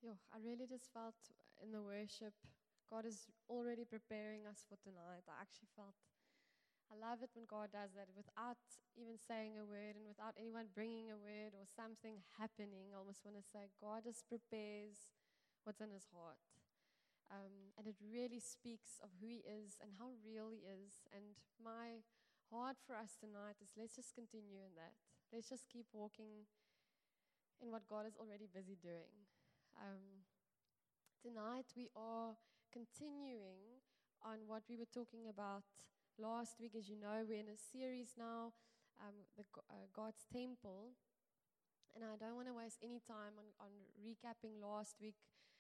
Yo, I really just felt in the worship, God is already preparing us for tonight. I actually felt, I love it when God does that without even saying a word and without anyone bringing a word or something happening. I almost want to say, God just prepares what's in his heart. And it really speaks of who he is and how real he is. And my heart for us tonight is let's just continue in that. Let's just keep walking in what God is already busy doing. Tonight we are continuing on what we were talking about last week. As you know, we're in a series now, God's Temple. And I don't want to waste any time on recapping last week.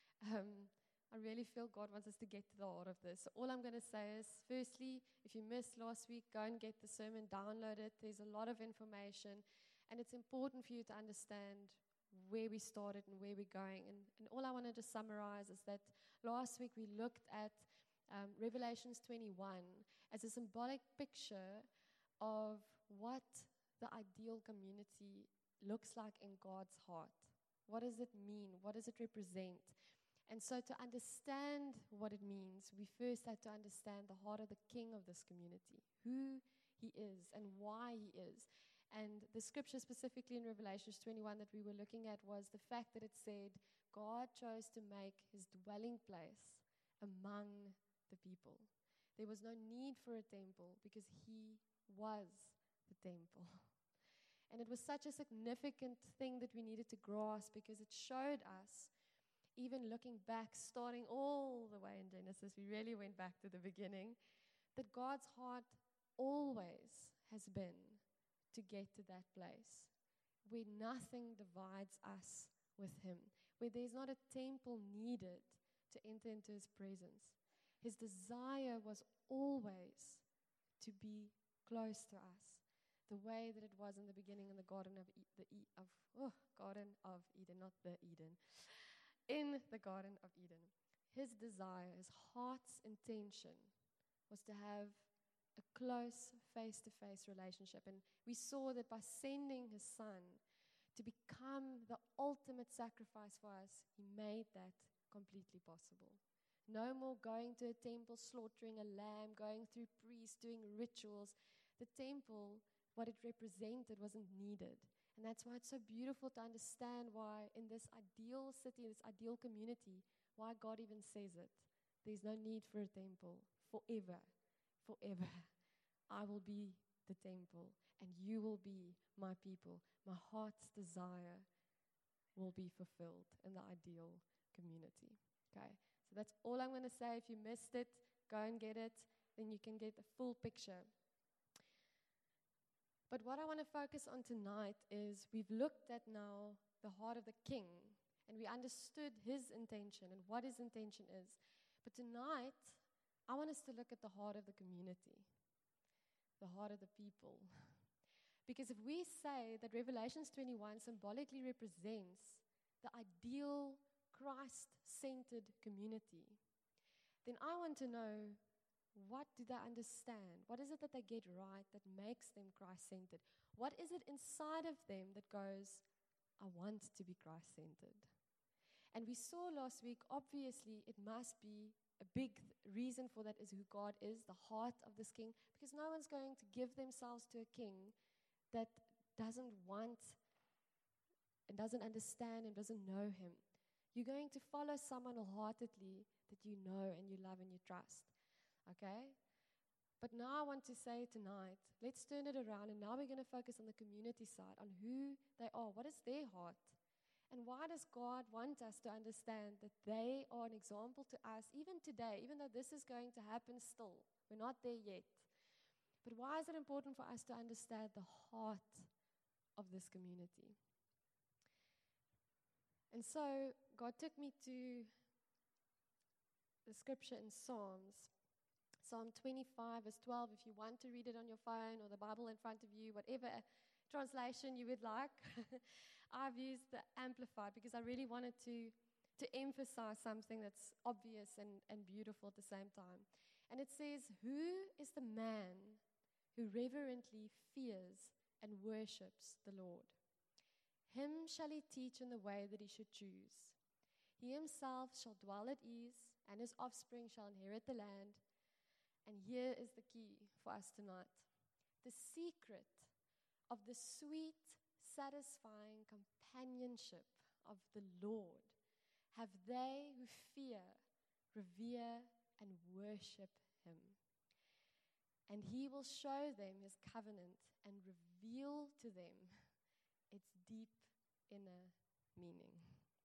I really feel God wants us to get to the heart of this. So all I'm going to say is, firstly, if you missed last week, go and get the sermon, download it. There's a lot of information. And it's important for you to understand where we started and where we're going. And all I want to just summarize is that last week we looked at Revelations 21 as a symbolic picture of what the ideal community looks like in God's heart. What does it mean? What does it represent? And so to understand what it means, we first had to understand the heart of the king of this community, who he is and why he is. And the scripture specifically in Revelations 21 that we were looking at was the fact that it said God chose to make his dwelling place among the people. There was no need for a temple because he was the temple. And it was such a significant thing that we needed to grasp because it showed us, even looking back, starting all the way in Genesis, we really went back to the beginning, that God's heart always has been to get to that place where nothing divides us with him, where there's not a temple needed to enter into his presence. His desire was always to be close to us, the way that it was in the beginning in the Garden of Garden of Eden, not the Eden. In the Garden of Eden, his desire, his heart's intention was to have a close face-to-face relationship. And we saw that by sending his son to become the ultimate sacrifice for us, he made that completely possible. No more going to a temple, slaughtering a lamb, going through priests, doing rituals. The temple, what it represented, wasn't needed. And that's why it's so beautiful to understand why in this ideal city, this ideal community, why God even says it. There's no need for a temple forever. Forever. I will be the temple and you will be my people. My heart's desire will be fulfilled in the ideal community. Okay, so that's all I'm going to say. If you missed it, go and get it. Then you can get the full picture. But what I want to focus on tonight is we've looked at now the heart of the king and we understood his intention and what his intention is. But tonight, I want us to look at the heart of the community, the heart of the people. Because if we say that Revelations 21 symbolically represents the ideal Christ-centered community, then I want to know, what do they understand? What is it that they get right that makes them Christ-centered? What is it inside of them that goes, I want to be Christ-centered? And we saw last week, obviously, it must be a big reason for that is who God is, the heart of this king, because no one's going to give themselves to a king that doesn't want and doesn't understand and doesn't know him. You're going to follow someone wholeheartedly that you know and you love and you trust. Okay? But now I want to say tonight, let's turn it around and now we're going to focus on the community side, on who they are. What is their heart? And why does God want us to understand that they are an example to us, even today, even though this is going to happen still? We're not there yet. But why is it important for us to understand the heart of this community? And so God took me to the scripture in Psalms. Psalm 25 verse 12, if you want to read it on your phone or the Bible in front of you, whatever translation you would like. I've used the Amplified because I really wanted to emphasize something that's obvious and beautiful at the same time. And it says, who is the man who reverently fears and worships the Lord? Him shall he teach in the way that he should choose. He himself shall dwell at ease, and his offspring shall inherit the land. And here is the key for us tonight. The secret of the sweet, satisfying companionship of the Lord have they who fear, revere, and worship him. And he will show them his covenant and reveal to them its deep inner meaning.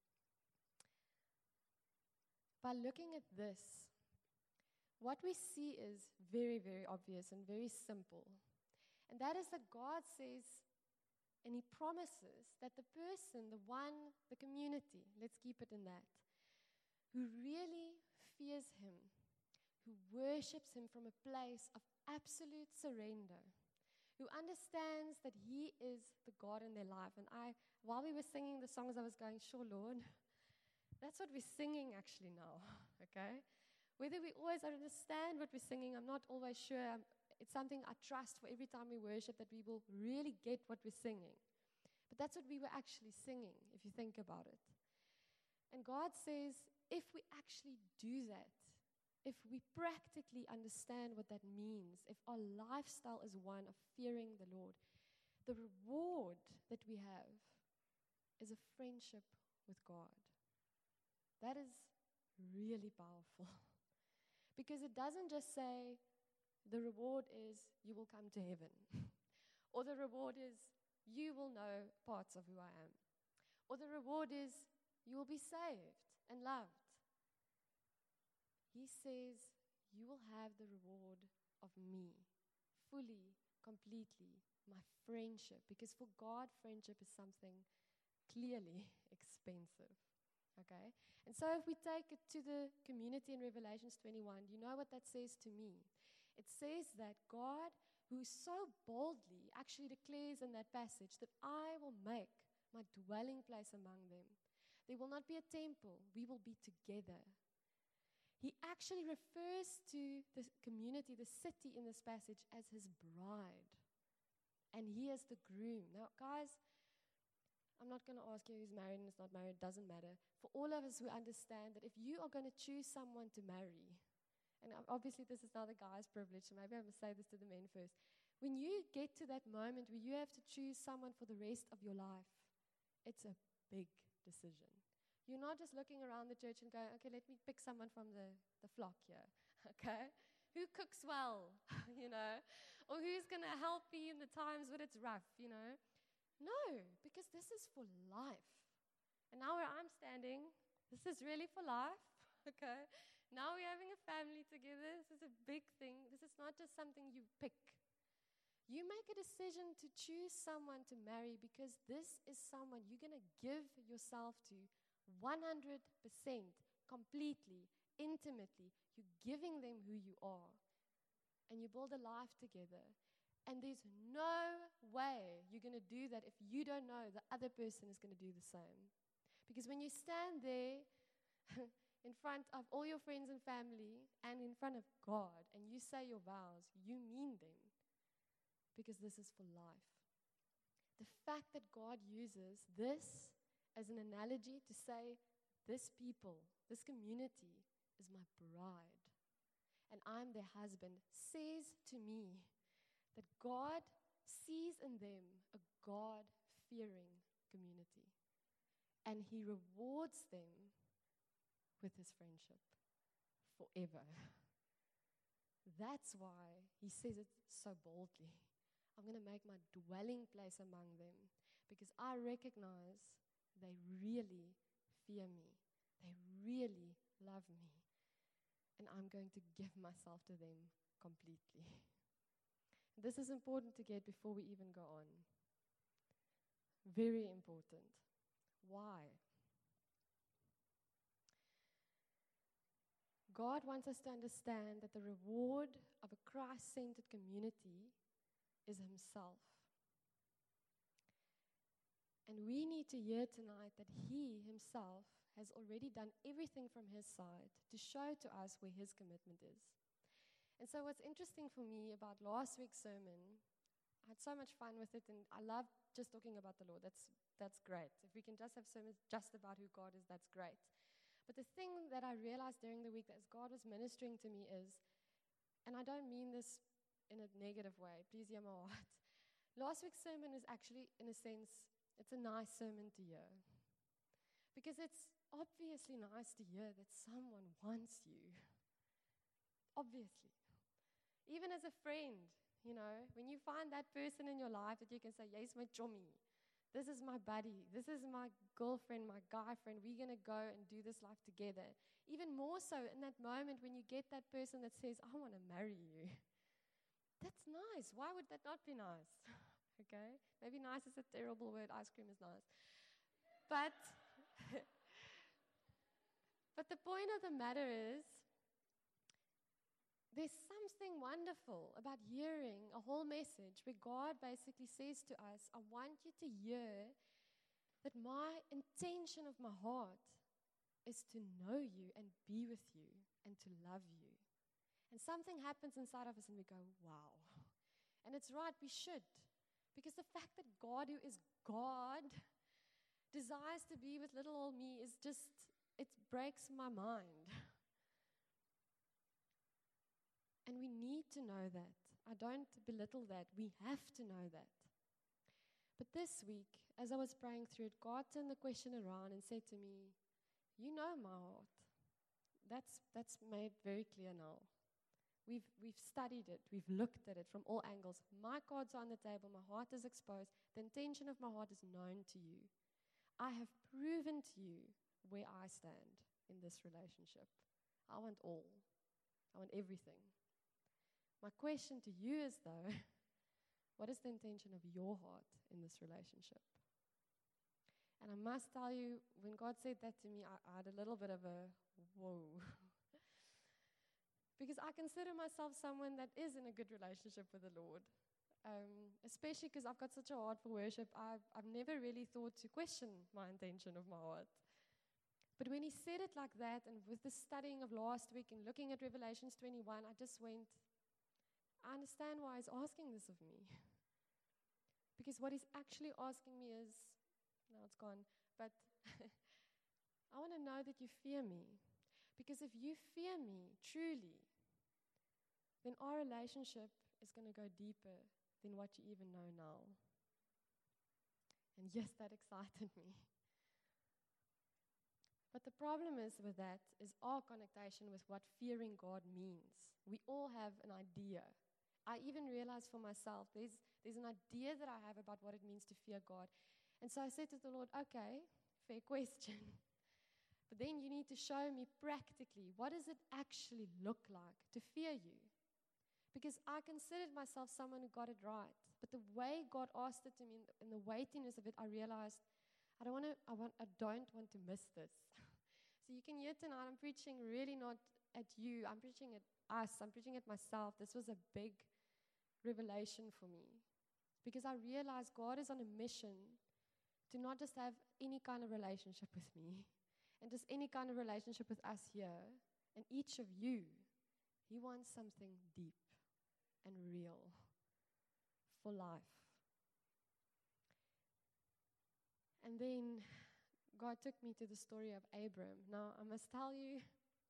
By looking at this, what we see is very, very obvious and very simple. And that is that God says, and he promises that the person, the one, the community, let's keep it in that, who really fears him, who worships him from a place of absolute surrender, who understands that he is the God in their life. And while we were singing the songs, I was going, sure, Lord, that's what we're singing actually now, okay? Whether we always understand what we're singing, I'm not always sure. It's something I trust for every time we worship, that we will really get what we're singing. But that's what we were actually singing, if you think about it. And God says, if we actually do that, if we practically understand what that means, if our lifestyle is one of fearing the Lord, the reward that we have is a friendship with God. That is really powerful. Because it doesn't just say, the reward is you will come to heaven. Or the reward is you will know parts of who I am. Or the reward is you will be saved and loved. He says you will have the reward of me, fully, completely, my friendship. Because for God, friendship is something clearly expensive. Okay? And so if we take it to the community in Revelations 21, you know what that says to me? It says that God, who so boldly actually declares in that passage that I will make my dwelling place among them. There will not be a temple. We will be together. He actually refers to the community, the city in this passage, as his bride. And he is the groom. Now, guys, I'm not going to ask you who's married and who's not married. It doesn't matter. For all of us who understand that if you are going to choose someone to marry, and obviously this is not a guy's privilege, so maybe I'm going to say this to the men first. When you get to that moment where you have to choose someone for the rest of your life, it's a big decision. You're not just looking around the church and going, okay, let me pick someone from the flock here, okay? Who cooks well, you know? Or who's going to help me in the times when it's rough, you know? No, because this is for life. And now where I'm standing, this is really for life, okay? Now we're having a family together. This is a big thing. This is not just something you pick. You make a decision to choose someone to marry because this is someone you're going to give yourself to 100%, completely, intimately. You're giving them who you are. And you build a life together. And there's no way you're going to do that if you don't know the other person is going to do the same. Because when you stand there in front of all your friends and family and in front of God and you say your vows, you mean them. Because this is for life. The fact that God uses this as an analogy to say, this people, this community is my bride and I'm their husband, says to me that God sees in them a God-fearing community. And he rewards them with his friendship forever. That's why he says it so boldly. I'm going to make my dwelling place among them because I recognize they really fear me. They really love me. And I'm going to give myself to them completely. This is important to get before we even go on. Very important. Why? God wants us to understand that the reward of a Christ-centered community is himself. And we need to hear tonight that he himself has already done everything from his side to show to us where his commitment is. And so what's interesting for me about last week's sermon, I had so much fun with it, and I love just talking about the Lord. That's great. If we can just have sermons just about who God is, that's great. But the thing that I realized during the week that as God was ministering to me is, and I don't mean this in a negative way, please hear my heart. Last week's sermon is actually, in a sense, it's a nice sermon to hear. Because it's obviously nice to hear that someone wants you. Obviously. Even as a friend, when you find that person in your life that you can say, yes, my chommy, this is my buddy, this is my girlfriend, my guy friend, we're going to go and do this life together. Even more so in that moment when you get that person that says, I want to marry you. That's nice. Why would that not be nice? Okay? Maybe nice is a terrible word. Ice cream is nice. But the point of the matter is, there's something wonderful about hearing a whole message where God basically says to us, I want you to hear that my intention of my heart is to know you and be with you and to love you. And something happens inside of us and we go, wow. And it's right, we should. Because the fact that God, who is God, desires to be with little old me is just, it breaks my mind. And we need to know that. I don't belittle that. We have to know that. But this week, as I was praying through it, God turned the question around and said to me, you know my heart. That's made very clear now. We've studied it. We've looked at it from all angles. My cards are on the table. My heart is exposed. The intention of my heart is known to you. I have proven to you where I stand in this relationship. I want all. I want everything. My question to you is, though, what is the intention of your heart in this relationship? And I must tell you, when God said that to me, I had a little bit of a whoa. Because I consider myself someone that is in a good relationship with the Lord. Especially because I've got such a heart for worship, I've never really thought to question my intention of my heart. But when he said it like that, and with the studying of last week and looking at Revelations 21, I just went, I understand why he's asking this of me. Because what he's actually asking me is, now it's gone, but I want to know that you fear me. Because if you fear me truly, then our relationship is going to go deeper than what you even know now. And yes, that excited me. But the problem is with that is our connotation with what fearing God means. We all have an idea. I even realized for myself, there's an idea that I have about what it means to fear God. And so I said to the Lord, okay, fair question. But then you need to show me practically, what does it actually look like to fear you? Because I considered myself someone who got it right. But the way God asked it to me and the weightiness of it, I realized I don't want to miss this. So you can hear tonight, I'm preaching really not at you. I'm preaching at us. I'm preaching at myself. This was a big revelation for me. Because I realized God is on a mission to not just have any kind of relationship with me and just any kind of relationship with us here and each of you. He wants something deep and real for life. And then God took me to the story of Abram. Now, I must tell you,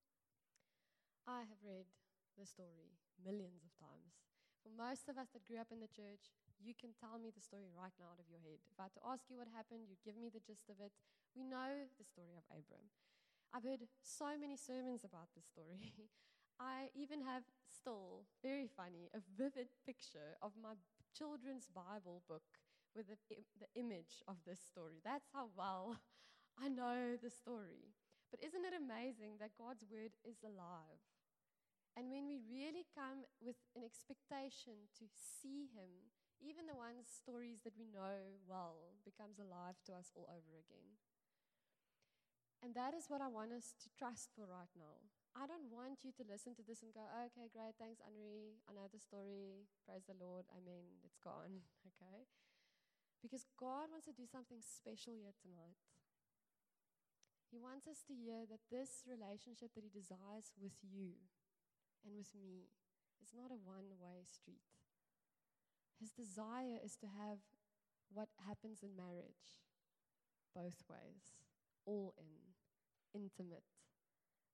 I have read the story millions of times. For most of us that grew up in the church, you can tell me the story right now out of your head. If I had to ask you what happened, you'd give me the gist of it. We know the story of Abram. I've heard so many sermons about this story. I even have still, very funny, a vivid picture of my children's Bible book with the image of this story. That's how well I know the story. But isn't it amazing that God's word is alive? And when we really come with an expectation to see him, even the stories that we know well becomes alive to us all over again. And that is what I want us to trust for right now. I don't want you to listen to this and go, okay, great, thanks, Henri. I know the story. Praise the Lord. Amen. It's gone. Okay? Because God wants to do something special here tonight. He wants us to hear that this relationship that he desires with you and with me is not a one-way street. His desire is to have what happens in marriage, both ways, all in, intimate,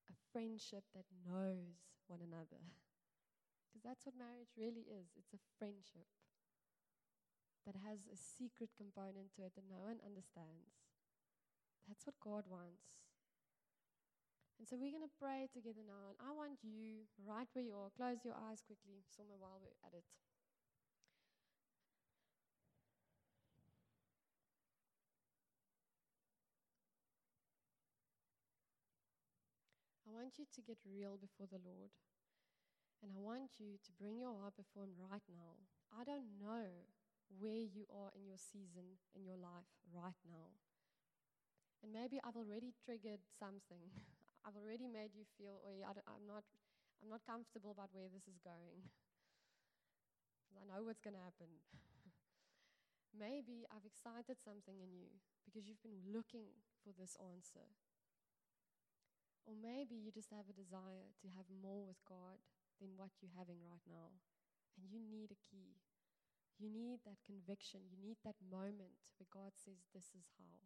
a friendship that knows one another. Because that's what marriage really is. It's a friendship that has a secret component to it that no one understands. That's what God wants. And so we're going to pray together now. And I want you, right where you are, close your eyes quickly, somewhere while we're at it. I want you to get real before the Lord. And I want you to bring your heart before Him right now. I don't know where you are in your season, in your life right now. And maybe I've already triggered something. I've already made you feel, I'm not comfortable about where this is going. I know what's going to happen. Maybe I've excited something in you because you've been looking for this answer. Or maybe you just have a desire to have more with God than what you're having right now. And you need a key. You need that conviction. You need that moment where God says, this is how.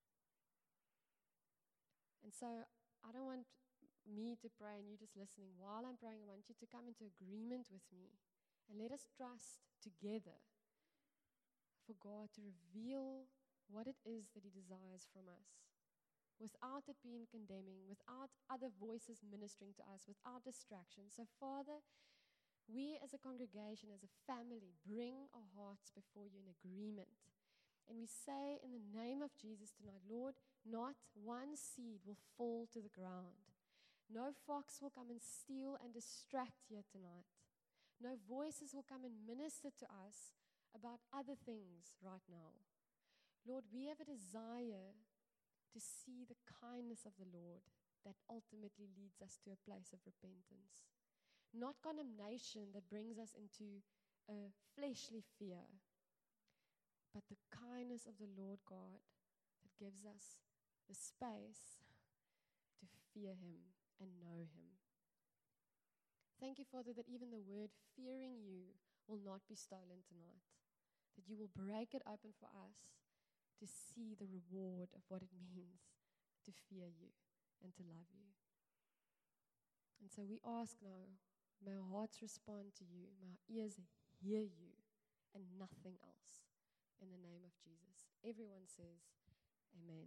And so I don't want me to pray and you just listening. While I'm praying, I want you to come into agreement with me. And let us trust together for God to reveal what it is that He desires from us. Without it being condemning, without other voices ministering to us, without distraction. So, Father, we as a congregation, as a family, bring our hearts before you in agreement. And we say in the name of Jesus tonight, Lord, not one seed will fall to the ground. No fox will come and steal and distract you tonight. No voices will come and minister to us about other things right now. Lord, we have a desire to see the kindness of the Lord that ultimately leads us to a place of repentance. Not condemnation that brings us into a fleshly fear, but the kindness of the Lord God that gives us the space to fear Him and know Him. Thank you, Father, that even the word fearing you will not be stolen tonight, that you will break it open for us to see the reward of what it means to fear you and to love you. And so we ask now, may our hearts respond to you, may our ears hear you, and nothing else. In the name of Jesus. Everyone says, Amen.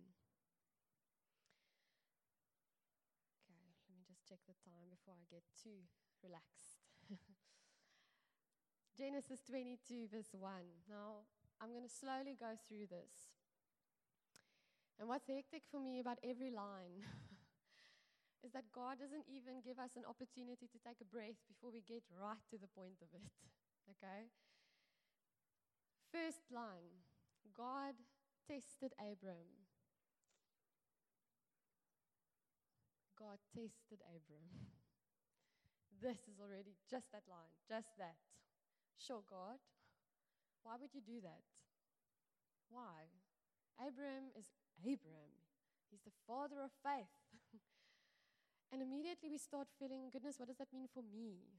Okay, let me just check the time before I get too relaxed. Genesis 22, verse 1. Now, I'm going to slowly go through this. And what's hectic for me about every line is that God doesn't even give us an opportunity to take a breath before we get right to the point of it. Okay? First line, God tested Abram. God tested Abram. This is already just that line, just that. Sure, God, why would you do that? Why? Abram is Abram. He's the father of faith. And immediately we start feeling, goodness, what does that mean for me?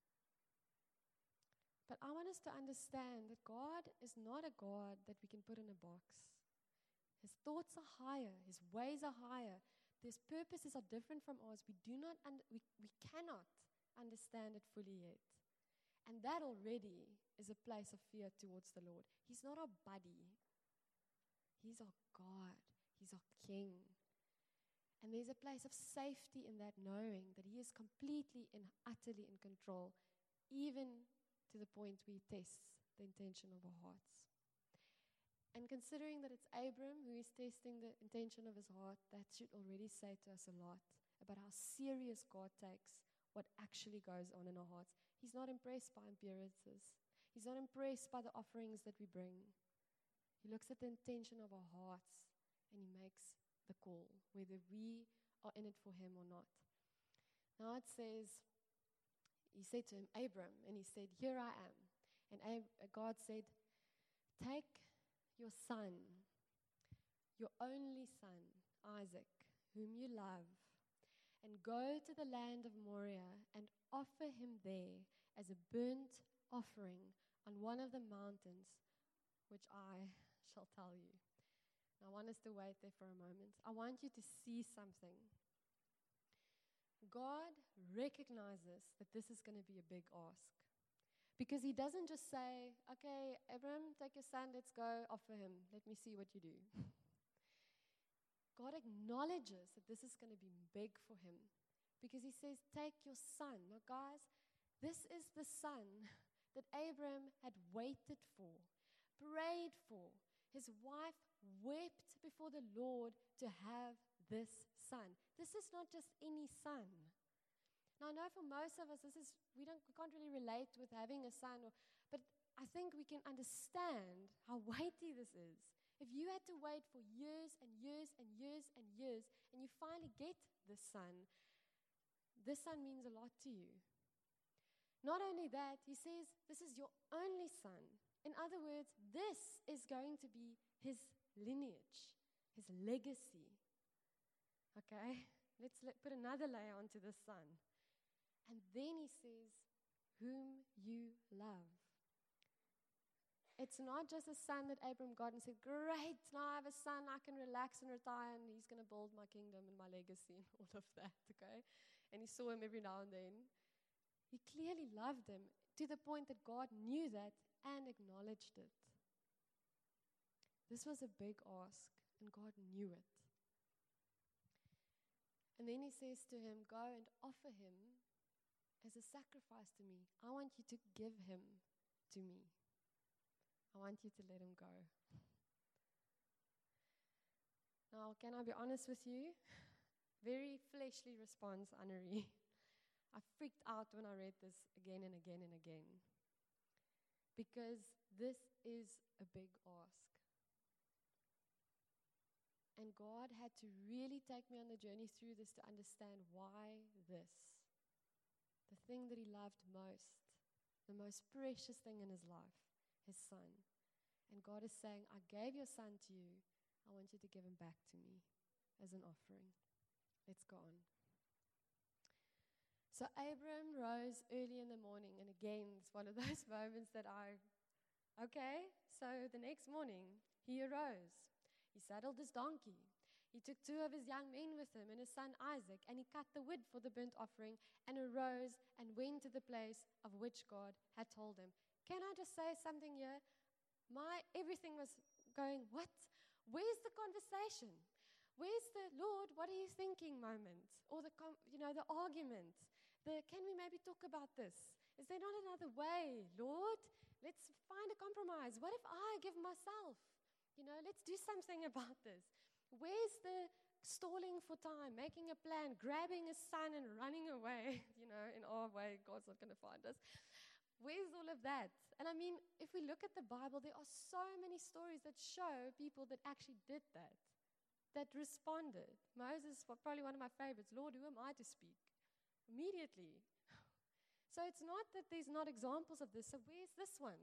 But I want us to understand that God is not a God that we can put in a box. His thoughts are higher. His ways are higher. His purposes are different from ours. We cannot understand it fully yet. And that already is a place of fear towards the Lord. He's not our buddy. He's our God. He's our King. And there's a place of safety in that, knowing that He is completely and utterly in control, even to the point where He tests the intention of our hearts. And considering that it's Abram who is testing the intention of his heart, that should already say to us a lot about how serious God takes what actually goes on in our hearts. He's not impressed by appearances. He's not impressed by the offerings that we bring. He looks at the intention of our hearts and He makes the call, whether we are in it for Him or not. Now it says, He said to him, Abram, and He said, here I am. And God said, take your son, your only son, Isaac, whom you love, and go to the land of Moriah and offer him there as a burnt offering on one of the mountains, which I shall tell you. I want us to wait there for a moment. I want you to see something. God recognizes that this is going to be a big ask. Because he doesn't just say, okay, Abram, take your son, let's go, offer him. Let me see what you do. God acknowledges that this is going to be big for him. Because he says, take your son. Now, guys, this is the son that Abram had waited for, prayed for. His wife wept before the Lord to have this son. This is not just any son. Now, I know for most of us, we can't really relate with having a son, but I think we can understand how weighty this is. If you had to wait for years and years and years and years, and you finally get this son means a lot to you. Not only that, he says, this is your only son. In other words, this is going to be his lineage, his legacy. Okay? Let's put another layer onto the son. And then he says, whom you love. It's not just a son that Abram got and said, great, now I have a son, I can relax and retire, and he's going to build my kingdom and my legacy and all of that, okay? And he saw him every now and then. He clearly loved him to the point that God knew that and acknowledged it. This was a big ask, and God knew it. And then he says to him, go and offer him as a sacrifice to me. I want you to give him to me. I want you to let him go. Now, can I be honest with you? Very fleshly response, Annerie. I freaked out when I read this again and again and again. Because this is a big ask. And God had to really take me on the journey through this to understand why this. The thing that he loved most, the most precious thing in his life, his son. And God is saying, I gave your son to you. I want you to give him back to me as an offering. Let's go on. So Abram rose early in the morning, and again, it's one of those moments that okay, so the next morning, he arose. He saddled his donkey. He took 2 of his young men with him and his son Isaac, and he cut the wood for the burnt offering and arose and went to the place of which God had told him. Can I just say something here? Everything was going, what? Where's the conversation? Where's the Lord, what are you thinking moment? Or the argument. Can we maybe talk about this? Is there not another way, Lord? Let's find a compromise. What if I give myself? Let's do something about this. Where's the stalling for time, making a plan, grabbing a son and running away? In our way, God's not going to find us. Where's all of that? And I mean, if we look at the Bible, there are so many stories that show people that actually did that responded. Moses, probably one of my favorites. Lord, who am I to speak? Immediately. So it's not that there's not examples of this. So where's this one?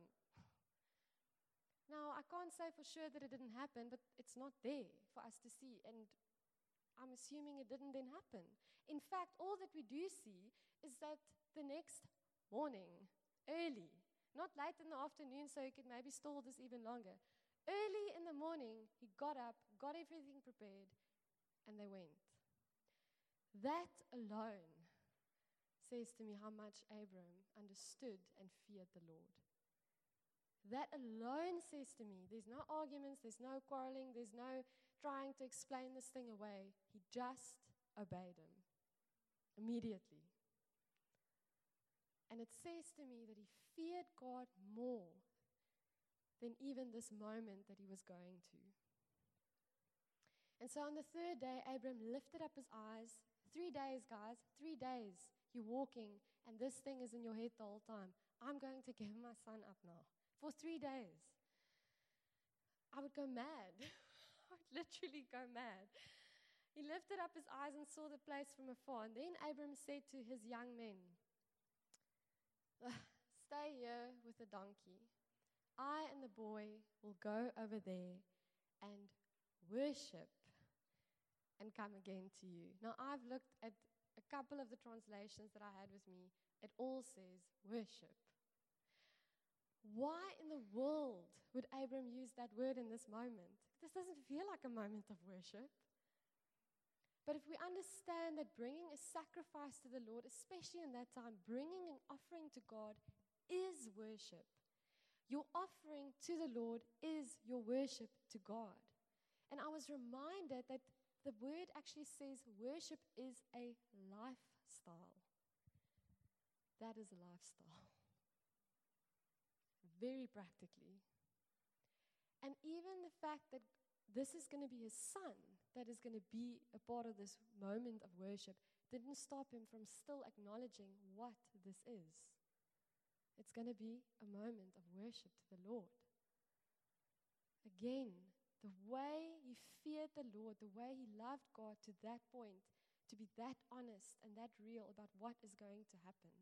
Now, I can't say for sure that it didn't happen, but it's not there for us to see. And I'm assuming it didn't then happen. In fact, all that we do see is that the next morning, early, not late in the afternoon so he could maybe stall this even longer. Early in the morning, he got up, got everything prepared, and they went. That alone says to me how much Abram understood and feared the Lord. That alone says to me, there's no arguments, there's no quarreling, there's no trying to explain this thing away. He just obeyed him immediately. And it says to me that he feared God more than even this moment that he was going to. And so on the 3rd day, Abram lifted up his eyes. 3 days, guys, 3 days. You're walking, and this thing is in your head the whole time. I'm going to give my son up now. For 3 days. I would go mad. I would literally go mad. He lifted up his eyes and saw the place from afar. And then Abram said to his young men, stay here with the donkey. I and the boy will go over there and worship and come again to you. Now, I've looked at a couple of the translations that I had with me. It all says worship. Why in the world would Abram use that word in this moment? This doesn't feel like a moment of worship. But if we understand that bringing a sacrifice to the Lord, especially in that time, bringing an offering to God is worship. Your offering to the Lord is your worship to God. And I was reminded that the word actually says worship is a lifestyle. That is a lifestyle. Very practically. And even the fact that this is going to be his son that is going to be a part of this moment of worship didn't stop him from still acknowledging what this is. It's going to be a moment of worship to the Lord. Again, the way he feared the Lord, the way he loved God to that point, to be that honest and that real about what is going to happen.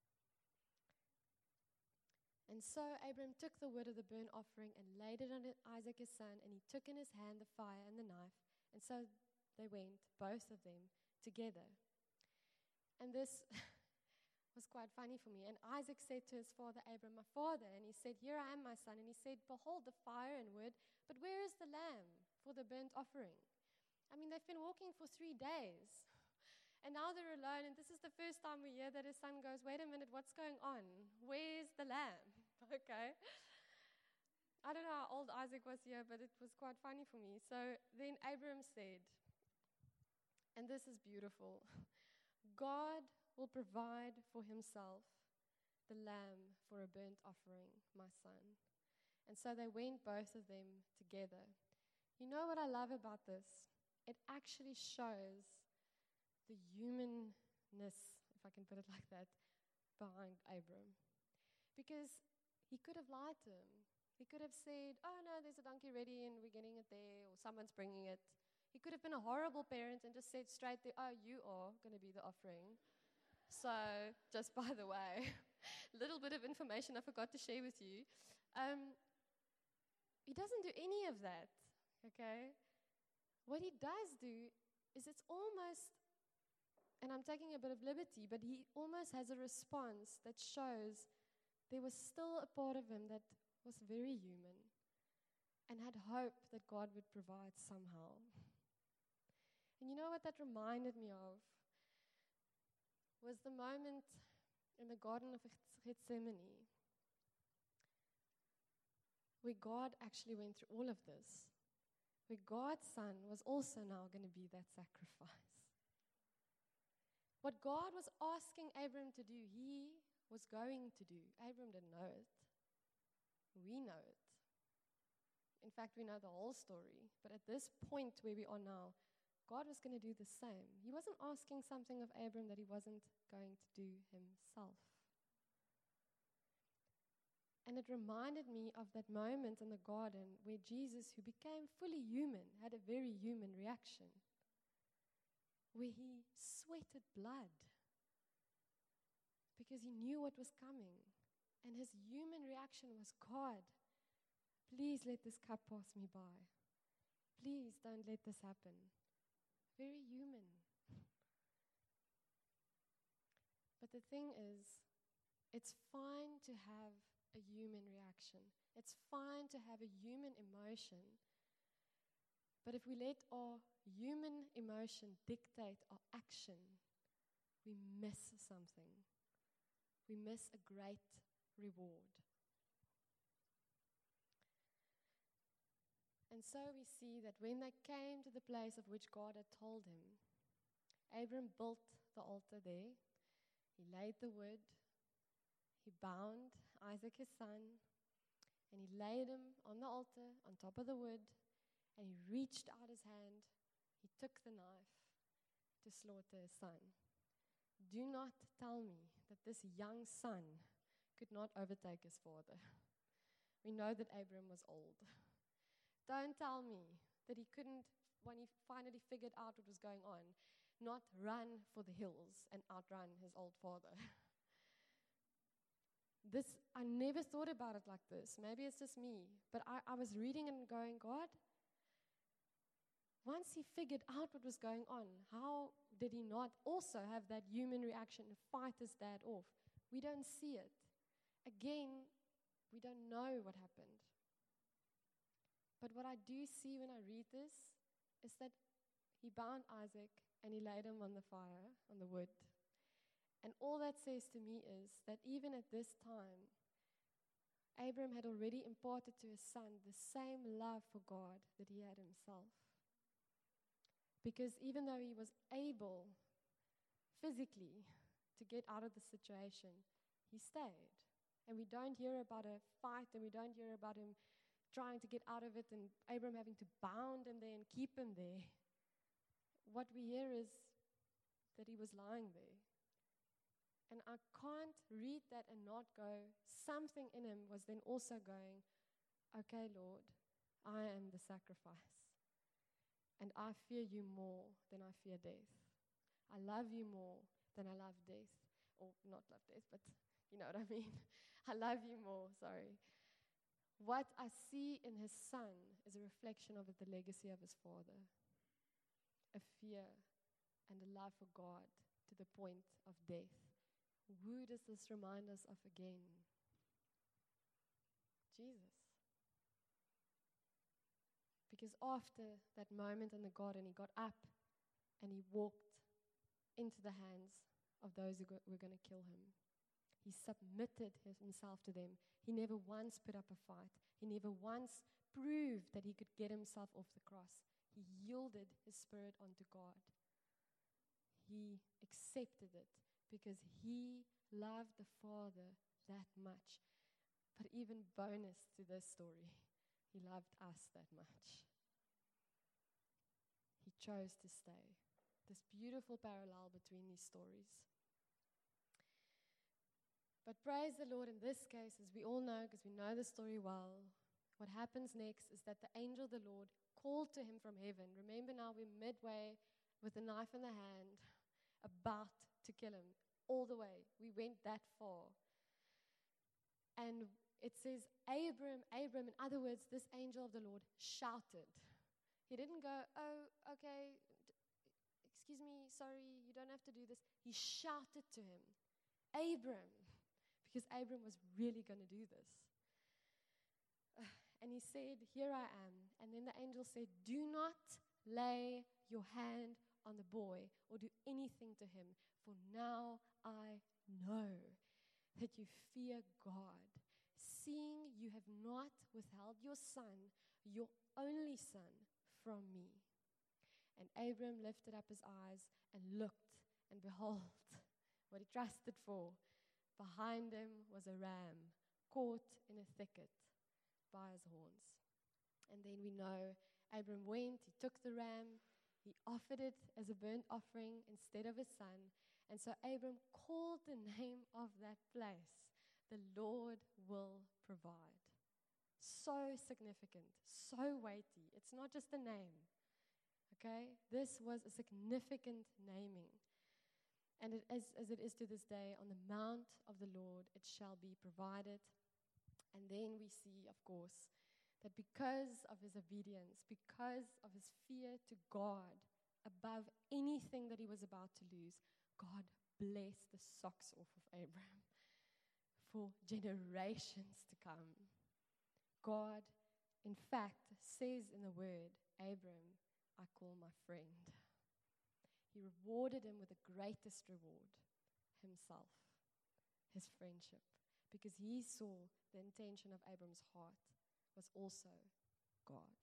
And so Abram took the wood of the burnt offering and laid it on Isaac his son, and he took in his hand the fire and the knife. And so they went, both of them, together. And this was quite funny for me. And Isaac said to his father Abram, "My father," and he said, "Here I am, my son." And he said, "Behold the fire and wood, but where is the lamb for the burnt offering?" I mean, they've been walking for 3 days. And now they're alone, and this is the first time we hear that his son goes, "Wait a minute, what's going on? Where's the lamb?" Okay. I don't know how old Isaac was here, but it was quite funny for me. So then Abram said, and this is beautiful, "God will provide for himself the lamb for a burnt offering, my son." And so they went, both of them, together. You know what I love about this? It actually shows the humanness, if I can put it like that, behind Abram. Because he could have lied to him. He could have said, "Oh no, there's a donkey ready and we're getting it there," or someone's bringing it. He could have been a horrible parent and just said straight there, "Oh, you are going to be the offering. So, just by the way, a little bit of information I forgot to share with you." He doesn't do any of that, okay? What he does do is it's almost, and I'm taking a bit of liberty, but he almost has a response that shows there was still a part of him that was very human and had hope that God would provide somehow. And you know what that reminded me of? Was the moment in the Garden of Gethsemane where God actually went through all of this, where God's son was also now going to be that sacrifice. What God was asking Abram to do, he was going to do. Abram didn't know it. We know it. In fact, we know the whole story. But at this point where we are now, God was going to do the same. He wasn't asking something of Abram that he wasn't going to do himself. And it reminded me of that moment in the garden where Jesus, who became fully human, had a very human reaction, where he sweated blood because he knew what was coming. And his human reaction was, "God, please let this cup pass me by. Please don't let this happen." Very human. But the thing is, it's fine to have a human reaction. It's fine to have a human emotion. But if we let our human emotion dictate our action, we miss something. We miss a great reward. And so we see that when they came to the place of which God had told him, Abram built the altar there. He laid the wood. He bound Isaac his son, and he laid him on the altar on top of the wood, and he reached out his hand. He took the knife to slaughter his son. Do not tell me that this young son could not overtake his father. We know that Abram was old. Don't tell me that he couldn't, when he finally figured out what was going on, not run for the hills and outrun his old father. I never thought about it like this. Maybe it's just me. But I was reading and going, God, once he figured out what was going on, how did he not also have that human reaction and fight his dad off? We don't see it. Again, we don't know what happened. But what I do see when I read this is that he bound Isaac, and he laid him on the fire, on the wood. And all that says to me is that even at this time, Abram had already imparted to his son the same love for God that he had himself. Because even though he was able physically to get out of the situation, he stayed. And we don't hear about a fight, and we don't hear about him trying to get out of it and Abram having to bound him there and keep him there. What we hear is that he was lying there. And I can't read that and not go, something in him was then also going, okay, Lord, I am the sacrifice. And I fear you more than I fear death. I love you more than I love death. Or not love death, but you know what I mean. I love you more, sorry. What I see in his son is a reflection of the legacy of his father. A fear and a love for God to the point of death. Who does this remind us of again? Jesus. Because after that moment in the garden, he got up and he walked into the hands of those who were going to kill him. He submitted himself to them. He never once put up a fight. He never once proved that he could get himself off the cross. He yielded his spirit unto God. He accepted it because he loved the Father that much. But even bonus to this story, he loved us that much. He chose to stay. This beautiful parallel between these stories. But praise the Lord, in this case, as we all know, because we know the story well, what happens next is that the angel of the Lord called to him from heaven. Remember now, we're midway with a knife in the hand, about to kill him. All the way. We went that far. And it says, Abram, Abram, in other words, this angel of the Lord shouted. He didn't go, oh, okay, excuse me, sorry, you don't have to do this. He shouted to him, Abram, because Abram was really going to do this. And he said, here I am. And then the angel said, do not lay your hand on the boy or do anything to him, for now I know that you fear God, seeing you have not withheld your son, your only son, from me. And Abram lifted up his eyes and looked, and behold, what he trusted for. Behind him was a ram caught in a thicket by his horns. And then we know Abram went, he took the ram, he offered it as a burnt offering instead of his son. And so Abram called the name of that place, the Lord will provide. So significant, so weighty. It's not just a name, okay? This was a significant naming. And as it is to this day, on the mount of the Lord it shall be provided. And then we see, of course, that because of his obedience, because of his fear to God, above anything that he was about to lose, God blessed the socks off of Abraham for generations to come. God, in fact, says in the word, Abram, I call my friend. He rewarded him with the greatest reward, himself, his friendship, because he saw the intention of Abram's heart was also God.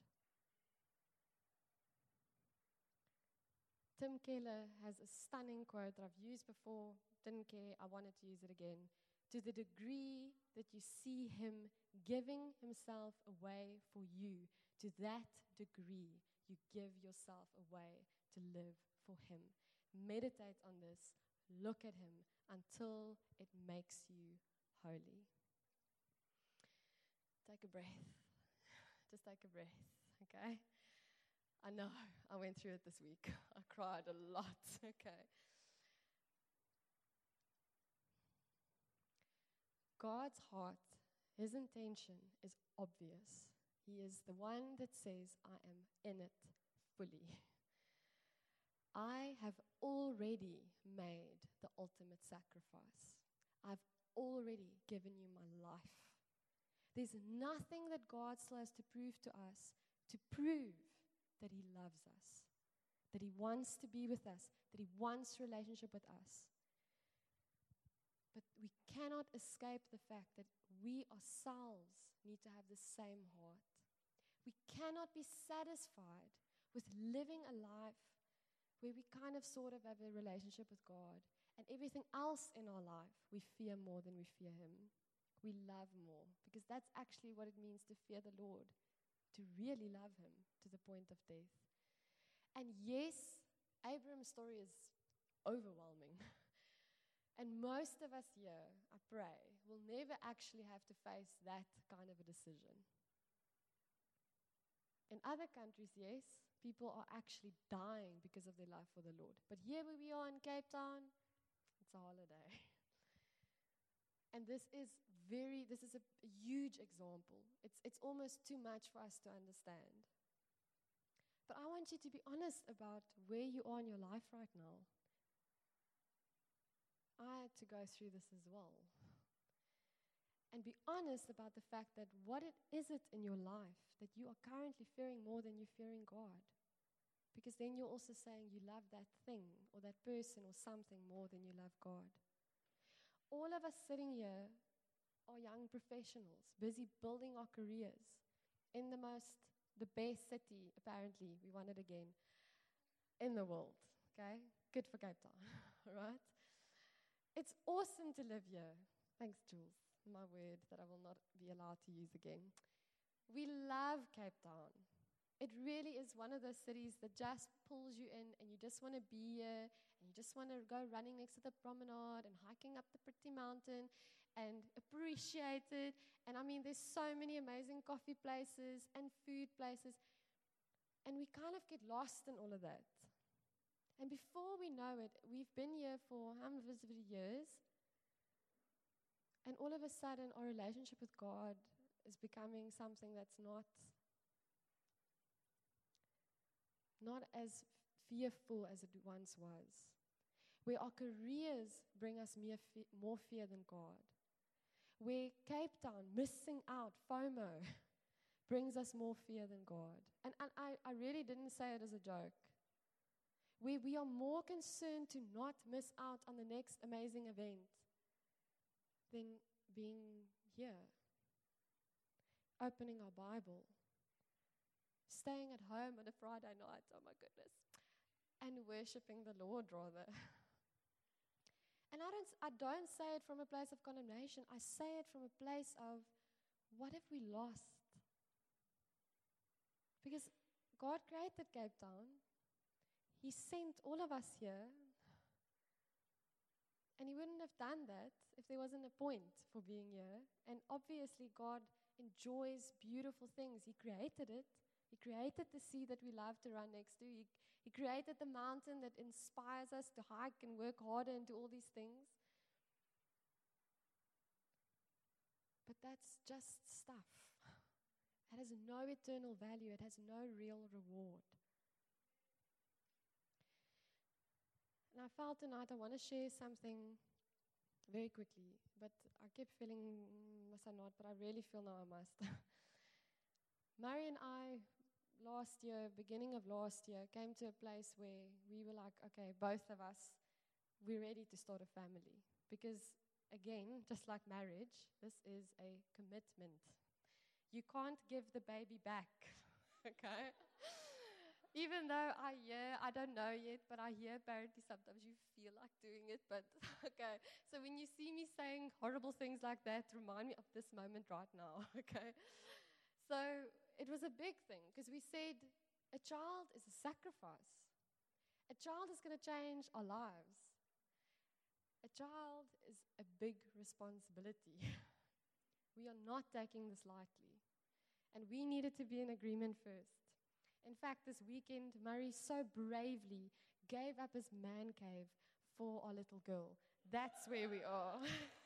Tim Keller has a stunning quote that I've used before, didn't care, I wanted to use it again. To the degree that you see him giving himself away for you, to that degree you give yourself away to live for him. Meditate on this. Look at him until it makes you holy. Take a breath. Just take a breath, okay? I know, I went through it this week. I cried a lot, okay? God's heart, his intention is obvious. He is the one that says, I am in it fully. I have already made the ultimate sacrifice. I've already given you my life. There's nothing that God still has to prove to us to prove that he loves us. that He wants to be with us, that He wants relationship with us. But we cannot escape the fact that we ourselves need to have the same heart. We cannot be satisfied with living a life where we kind of sort of have a relationship with God, and everything else in our life we fear more than we fear Him. We love more, because that's actually what it means to fear the Lord, to really love Him to the point of death. And yes, Abraham's story is overwhelming. And most of us here, I pray, will never actually have to face that kind of a decision. In other countries, yes, people are actually dying because of their love for the Lord. But here where we are in Cape Town, it's a holiday. And this is a huge example. It's almost too much for us to understand. But I want you to be honest about where you are in your life right now. I had to go through this as well. And be honest about the fact that what is it in your life that you are currently fearing more than you're fearing God? Because then you're also saying you love that thing or that person or something more than you love God. All of us sitting here are young professionals, busy building our careers in the best city, apparently, we won it again, in the world, okay? Good for Cape Town, all right? It's awesome to live here. Thanks, Jules. My word that I will not be allowed to use again. We love Cape Town. It really is one of those cities that just pulls you in, and you just want to be here, and you just want to go running next to the promenade and hiking up the pretty mountain and appreciate it. And I mean, there's so many amazing coffee places and food places, and we kind of get lost in all of that. And before we know it, we've been here for hundreds of years, and all of a sudden, our relationship with God is becoming something that's not as fearful as it once was. Where our careers bring us more fear than God. Where Cape Town, missing out, FOMO, brings us more fear than God. And I really didn't say it as a joke. Where we are more concerned to not miss out on the next amazing event than being here, opening our Bible, staying at home on a Friday night, oh my goodness, and worshiping the Lord rather. And I don't say it from a place of condemnation. I say it from a place of, what have we lost? Because God created Cape Town. He sent all of us here. And He wouldn't have done that if there wasn't a point for being here. And obviously God enjoys beautiful things. He created it. He created the sea that we love to run next to. He created the mountain that inspires us to hike and work harder and do all these things. But that's just stuff. It has no eternal value. It has no real reward. And I felt tonight I want to share something very quickly, but I kept feeling, must I not, but I really feel now I must. Murray and I, beginning of last year, came to a place where we were like, okay, both of us, we're ready to start a family. Because, again, just like marriage, this is a commitment. You can't give the baby back, okay? Even though I don't know yet, but I hear apparently sometimes you feel like doing it, but okay. So when you see me saying horrible things like that, remind me of this moment right now, okay? So it was a big thing, because we said a child is a sacrifice. A child is going to change our lives. A child is a big responsibility. We are not taking this lightly. And we needed to be in agreement first. In fact, this weekend, Murray so bravely gave up his man cave for our little girl. That's where we are.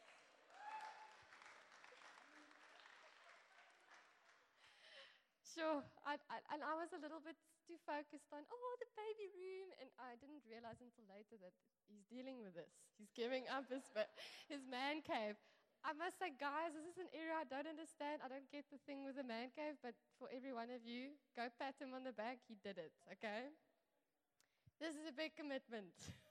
Sure, and I was a little bit too focused on, the baby room, and I didn't realize until later that he's dealing with this. He's giving up his man cave. I must say, guys, this is an area I don't understand. I don't get the thing with the man cave, but for every one of you, go pat him on the back. He did it, okay? This is a big commitment.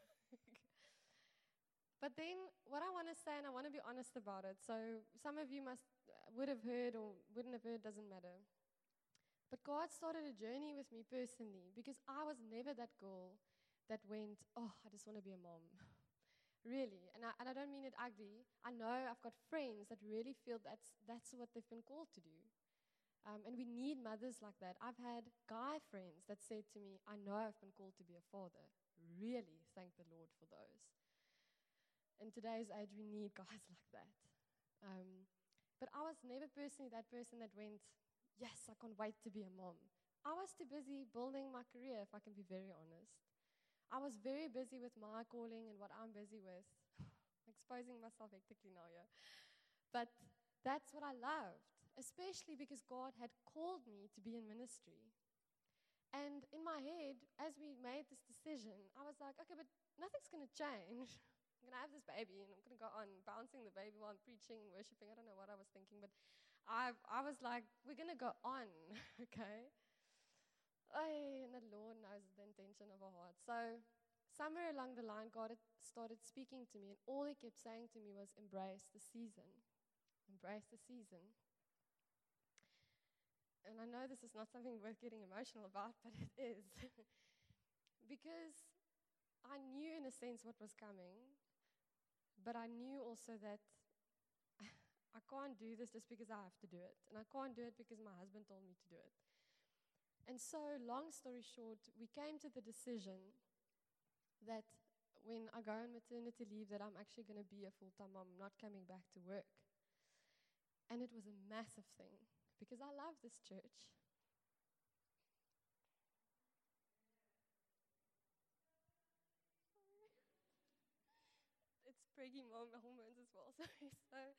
But then, what I want to say, and I want to be honest about it. So, some of you would have heard or wouldn't have heard, doesn't matter. But God started a journey with me personally because I was never that girl that went, oh, I just want to be a mom. Really. And I don't mean it ugly. I know I've got friends that really feel that's what they've been called to do. And we need mothers like that. I've had guy friends that said to me, I know I've been called to be a father. Really, thank the Lord for those. In today's age, we need guys like that. But I was never personally that person that went, yes, I can't wait to be a mom. I was too busy building my career, if I can be very honest. I was very busy with my calling and what I'm busy with. Exposing myself hectically now, yeah. But that's what I loved, especially because God had called me to be in ministry. And in my head, as we made this decision, I was like, okay, but nothing's going to change. I'm going to have this baby, and I'm going to go on bouncing the baby while I'm preaching and worshiping. I don't know what I was thinking, but I was like, we're going to go on, okay? And the Lord knows the intention of our heart. So somewhere along the line, God had started speaking to me, and all He kept saying to me was, embrace the season. Embrace the season. And I know this is not something worth getting emotional about, but it is. Because I knew in a sense what was coming, but I knew also that I can't do this just because I have to do it. And I can't do it because my husband told me to do it. And so, long story short, we came to the decision that when I go on maternity leave, that I'm actually going to be a full-time mom, not coming back to work. And it was a massive thing because I love this church. It's preggy mom hormones as well, sorry.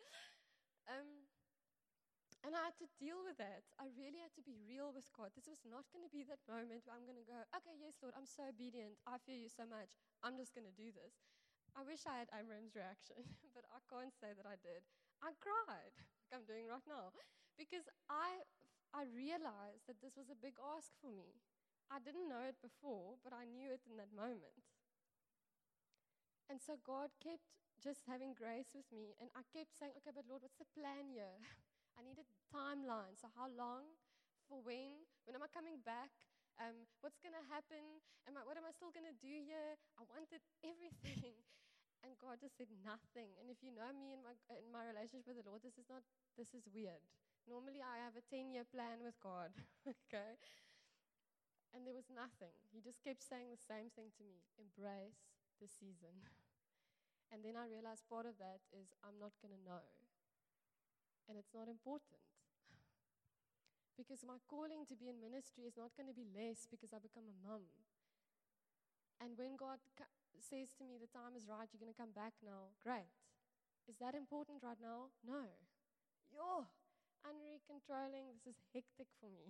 And I had to deal with that. I really had to be real with God. This was not going to be that moment where I'm going to go, okay, yes, Lord, I'm so obedient. I fear you so much. I'm just going to do this. I wish I had Amram's reaction, but I can't say that I did. I cried, like I'm doing right now, because I realized that this was a big ask for me. I didn't know it before, but I knew it in that moment. And so God kept just having grace with me, and I kept saying, okay, but Lord, what's the plan here? I needed timeline. So how long? For when? When am I coming back? What's going to happen? What am I still going to do here? I wanted everything. And God just said nothing. And if you know me in my relationship with the Lord, this is weird. Normally I have a 10-year plan with God, okay? And there was nothing. He just kept saying the same thing to me, embrace the season. And then I realized part of that is I'm not going to know. And it's not important. Because my calling to be in ministry is not going to be less because I become a mum. And when God says to me, the time is right, you're going to come back now, great. Is that important right now? No. Yo, uncontrolling, this is hectic for me.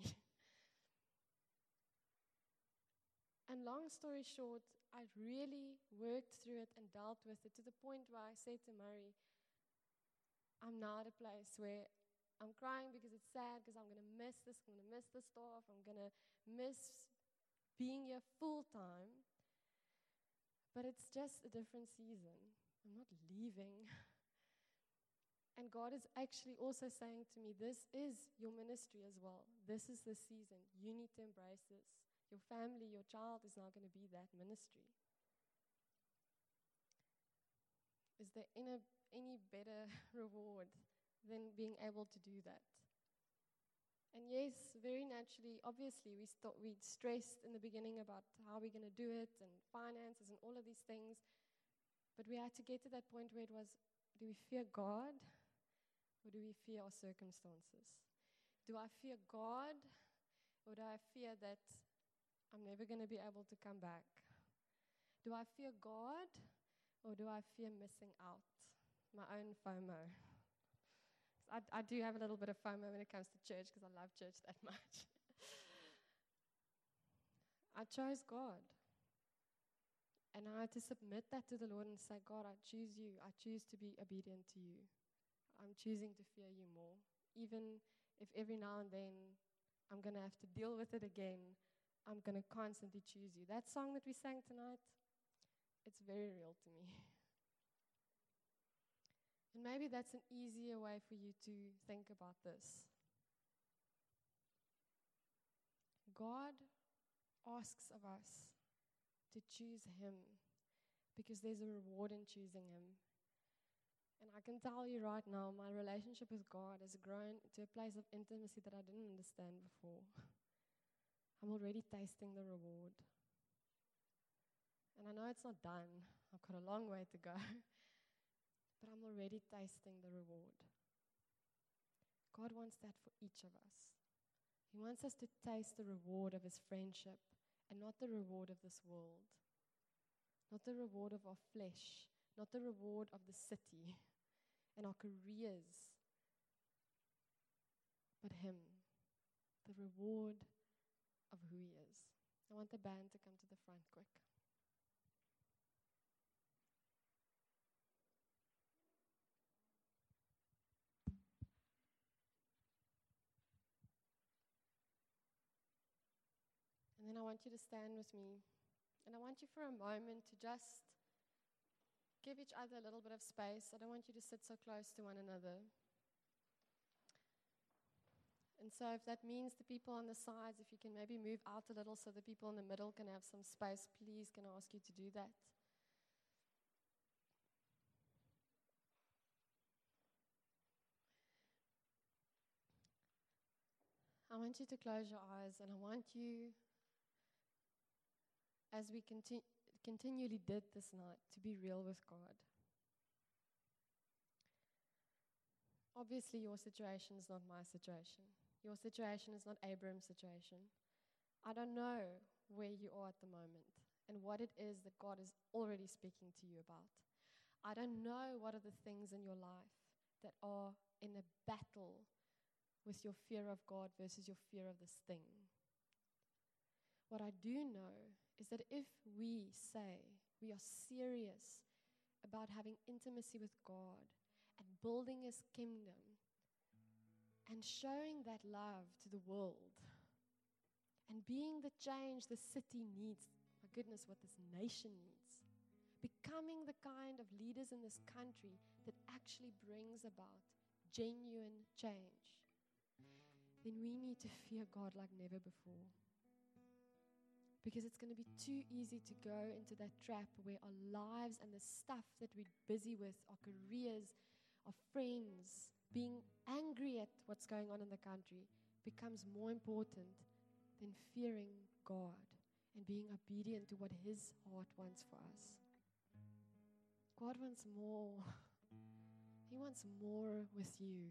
And long story short, I really worked through it and dealt with it to the point where I said to Murray, I'm now at a place where I'm crying because it's sad, because I'm going to miss this, I'm going to miss the staff, I'm going to miss being here full time. But it's just a different season. I'm not leaving. And God is actually also saying to me, this is your ministry as well. This is the season. You need to embrace this. Your family, your child is now going to be that ministry. Is there any better reward than being able to do that? And yes, very naturally, obviously, we stressed in the beginning about how we're going to do it and finances and all of these things. But we had to get to that point where it was, do we fear God or do we fear our circumstances? Do I fear God or do I fear that I'm never going to be able to come back? Do I fear God or do I fear missing out? My own FOMO. I do have a little bit of FOMO when it comes to church because I love church that much. I chose God. And I had to submit that to the Lord and say, God, I choose you. I choose to be obedient to you. I'm choosing to fear you more. Even if every now and then I'm going to have to deal with it again, I'm going to constantly choose you. That song that we sang tonight, it's very real to me. And maybe that's an easier way for you to think about this. God asks of us to choose Him because there's a reward in choosing Him. And I can tell you right now, my relationship with God has grown to a place of intimacy that I didn't understand before. I'm already tasting the reward. And I know it's not done. I've got a long way to go. But I'm already tasting the reward. God wants that for each of us. He wants us to taste the reward of His friendship and not the reward of this world. Not the reward of our flesh. Not the reward of the city and our careers. But Him. The reward of who He is. I want the band to come to the front quick. And then I want you to stand with me. And I want you for a moment to just give each other a little bit of space. I don't want you to sit so close to one another. And so if that means the people on the sides, if you can maybe move out a little so the people in the middle can have some space, please, can I ask you to do that? I want you to close your eyes, and I want you, as we continually did this night, to be real with God. Obviously, your situation is not my situation. Your situation is not Abram's situation. I don't know where you are at the moment and what it is that God is already speaking to you about. I don't know what are the things in your life that are in a battle with your fear of God versus your fear of this thing. What I do know is that if we say we are serious about having intimacy with God and building His kingdom and showing that love to the world and being the change the city needs, my goodness, what this nation needs, becoming the kind of leaders in this country that actually brings about genuine change, then we need to fear God like never before. Because it's going to be too easy to go into that trap where our lives and the stuff that we're busy with, our careers, our friends, being angry at what's going on in the country becomes more important than fearing God and being obedient to what His heart wants for us. God wants more. He wants more with you.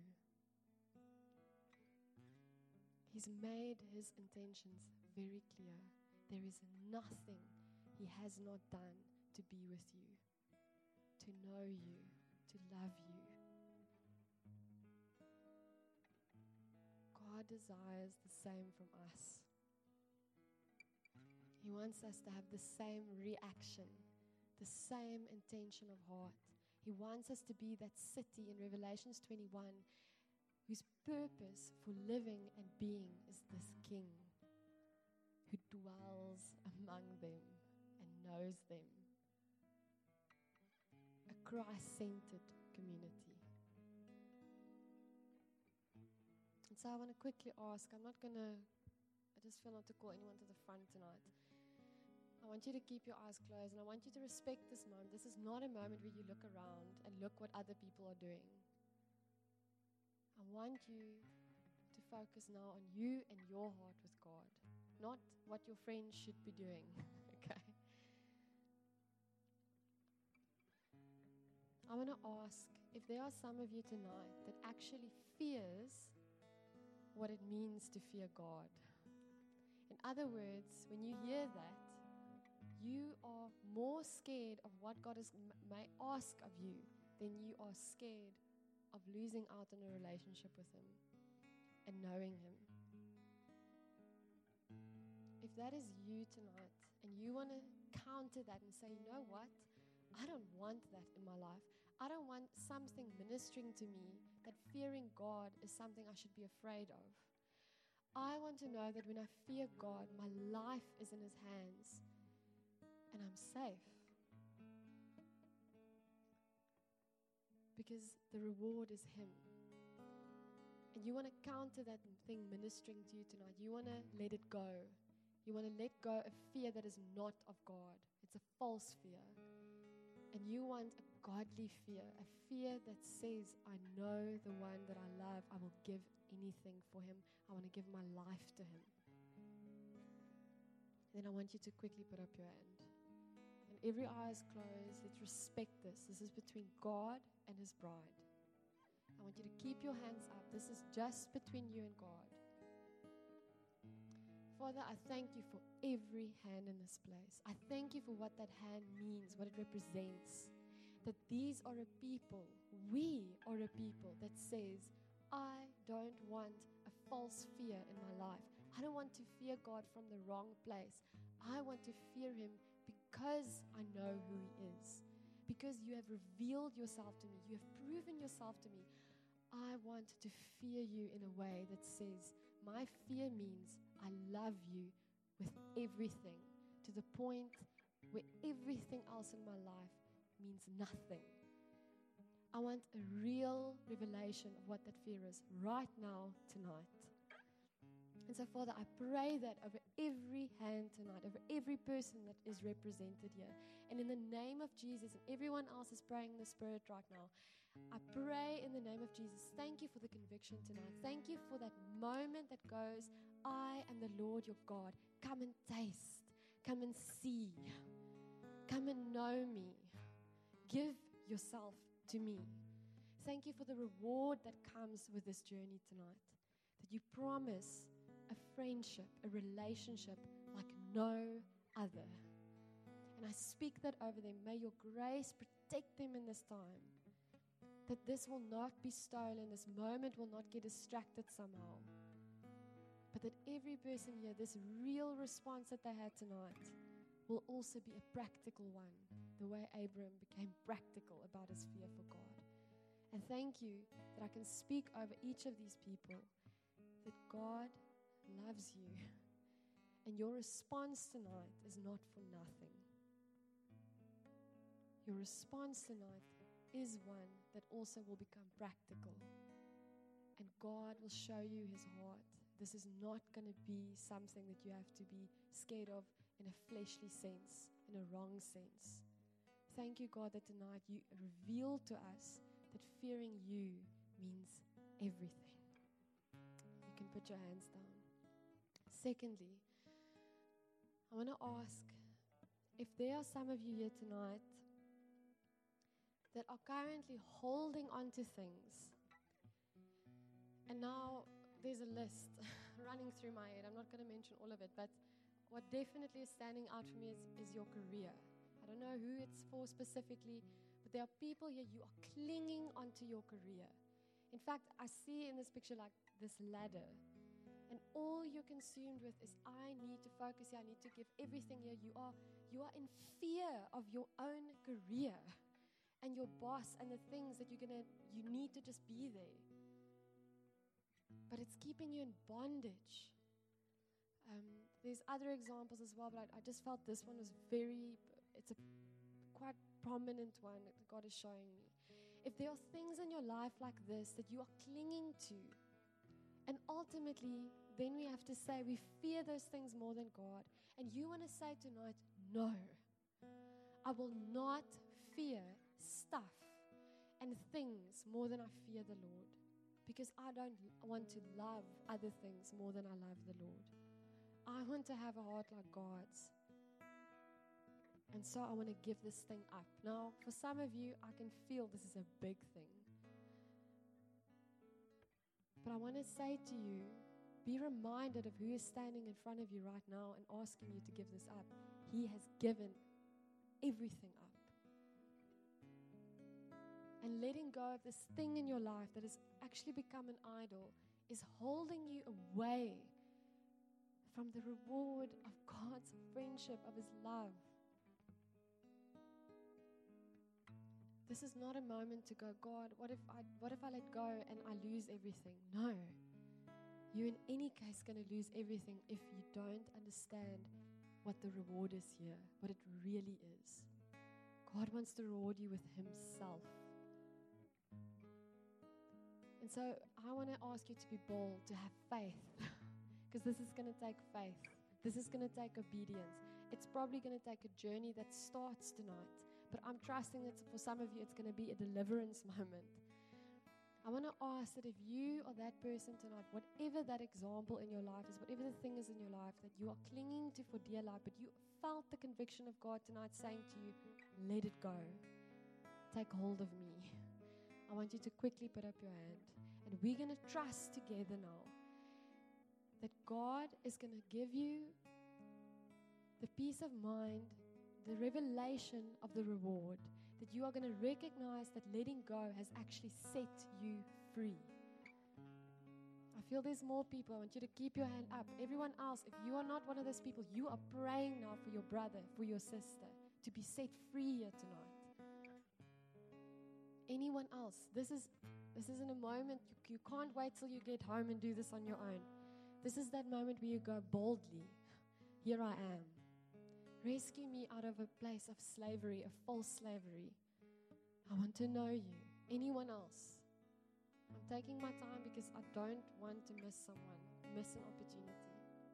He's made His intentions very clear. There is nothing He has not done to be with you, to know you, to love you. God desires the same from us. He wants us to have the same reaction, the same intention of heart. He wants us to be that city in Revelations 21 whose purpose for living and being is this King who dwells among them and knows them. A Christ-centered community. And so I want to quickly ask, I just feel not to call anyone to the front tonight. I want you to keep your eyes closed and I want you to respect this moment. This is not a moment where you look around and look what other people are doing. I want you to focus now on you and your heart with God. Not what your friends should be doing, okay? I want to ask if there are some of you tonight that actually fears what it means to fear God. In other words, when you hear that, you are more scared of what God may ask of you than you are scared of losing out on a relationship with Him and knowing Him. If that is you tonight and you want to counter that and say, you know what? I don't want that in my life. I don't want something ministering to me that fearing God is something I should be afraid of. I want to know that when I fear God, my life is in His hands and I'm safe. Because the reward is Him. And you want to counter that thing ministering to you tonight. You want to let it go. You want to let go of fear that is not of God. It's a false fear. And you want a godly fear, a fear that says, I know the one that I love. I will give anything for him. I want to give my life to him. Then I want you to quickly put up your hand. And every eye is closed. Let's respect this. This is between God and his bride. I want you to keep your hands up. This is just between you and God. Father, I thank you for every hand in this place. I thank you for what that hand means, what it represents. That these are a people, we are a people that says, I don't want a false fear in my life. I don't want to fear God from the wrong place. I want to fear him because I know who he is. Because you have revealed yourself to me. You have proven yourself to me. I want to fear you in a way that says, my fear means I love you with everything, to the point where everything else in my life means nothing. I want a real revelation of what that fear is right now, tonight. And so, Father, I pray that over every hand tonight, over every person that is represented here. And in the name of Jesus, and everyone else is praying in the Spirit right now, I pray in the name of Jesus, thank you for the conviction tonight. Thank you for that moment that goes, I am the Lord your God. Come and taste. Come and see. Come and know me. Give yourself to me. Thank you for the reward that comes with this journey tonight. That you promise a friendship, a relationship like no other. And I speak that over them. May your grace protect them in this time. That this will not be stolen, this moment will not get distracted somehow. But that every person here, this real response that they had tonight, will also be a practical one, the way Abraham became practical about his fear for God. And thank you that I can speak over each of these people, that God loves you. And your response tonight is not for nothing. Your response tonight is one that also will become practical. And God will show you his heart. This is not going to be something that you have to be scared of in a fleshly sense, in a wrong sense. Thank you, God, that tonight you revealed to us that fearing you means everything. You can put your hands down. Secondly, I want to ask if there are some of you here tonight that are currently holding on to things. And now there's a list running through my head. I'm not going to mention all of it, but what definitely is standing out for me is your career. I don't know who it's for specifically, but there are people here, you are clinging onto your career. In fact, I see in this picture like this ladder, and all you're consumed with is, I need to focus here, I need to give everything here. You are in fear of your own career and your boss and the things that you need to just be there. But it's keeping you in bondage. There's other examples as well, but I just felt this one was it's a quite prominent one that God is showing me. If there are things in your life like this that you are clinging to, and ultimately, then we have to say we fear those things more than God. And you want to say tonight, no, I will not fear stuff and things more than I fear the Lord. Because I don't want to love other things more than I love the Lord. I want to have a heart like God's. And so I want to give this thing up. Now, for some of you, I can feel this is a big thing. But I want to say to you, be reminded of who is standing in front of you right now and asking you to give this up. He has given everything up. And letting go of this thing in your life that has actually become an idol is holding you away from the reward of God's friendship, of his love. This is not a moment to go, God, what if I let go and I lose everything? No. you're in any case going to lose everything if you don't understand what the reward is here, what it really is. God wants to reward you with Himself. And so I want to ask you to be bold, to have faith, because this is going to take faith. This is going to take obedience. It's probably going to take a journey that starts tonight, but I'm trusting that for some of you, it's going to be a deliverance moment. I want to ask that if you are that person tonight, whatever that example in your life is, whatever the thing is in your life that you are clinging to for dear life, but you felt the conviction of God tonight saying to you, let it go. Take hold of me. I want you to quickly put up your hand. And we're going to trust together now that God is going to give you the peace of mind, the revelation of the reward, that you are going to recognize that letting go has actually set you free. I feel there's more people. I want you to keep your hand up. Everyone else, if you are not one of those people, you are praying now for your brother, for your sister, to be set free here tonight. Anyone else, this isn't a moment, you can't wait till you get home and do this on your own. This is that moment where you go boldly, here I am. Rescue me out of a place of slavery, of false slavery. I want to know you. Anyone else? I'm taking my time because I don't want to miss someone, miss an opportunity.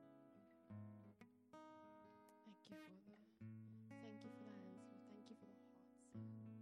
Thank you, Father. Thank you for the hands, Lord. Thank you for the hearts.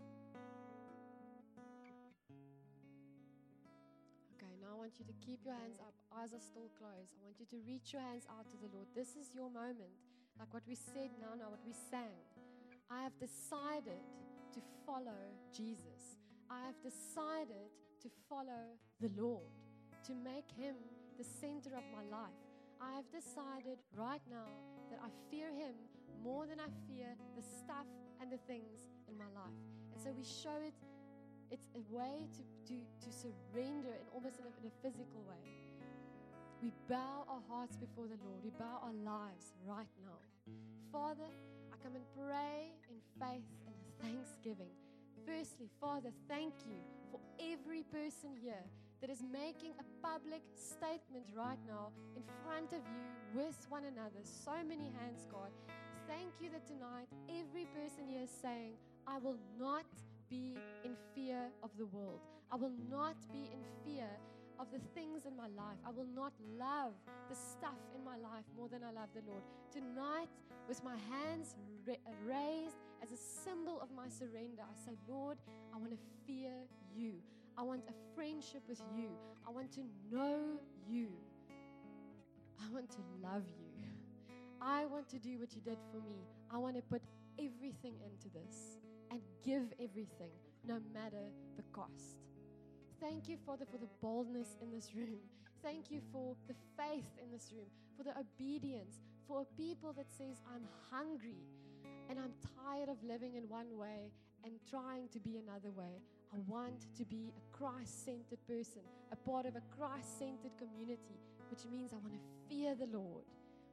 Okay, now I want you to keep your hands up. Eyes are still closed. I want you to reach your hands out to the Lord. This is your moment. Like what we said now, what we sang. I have decided to follow Jesus. I have decided to follow the Lord, to make Him the center of my life. I have decided right now that I fear Him more than I fear the stuff and the things in my life. And so we show it. It's a way to surrender in almost in a physical way. We bow our hearts before the Lord. We bow our lives right now. Father, I come and pray in faith and thanksgiving. Firstly, Father, thank you for every person here that is making a public statement right now in front of you with one another. So many hands, God. Thank you that tonight every person here is saying, I will not be in fear of the world. I will not be in fear of the things in my life. I will not love the stuff in my life more than I love the Lord. Tonight, with my hands raised as a symbol of my surrender, I say, Lord, I want to fear you. I want a friendship with you. I want to know you. I want to love you. I want to do what you did for me. I want to put everything into this and give everything, no matter the cost. Thank you, Father, for the boldness in this room. Thank you for the faith in this room, for the obedience, for a people that says, I'm hungry and I'm tired of living in one way and trying to be another way. I want to be a Christ-centered person, a part of a Christ-centered community, which means I want to fear the Lord.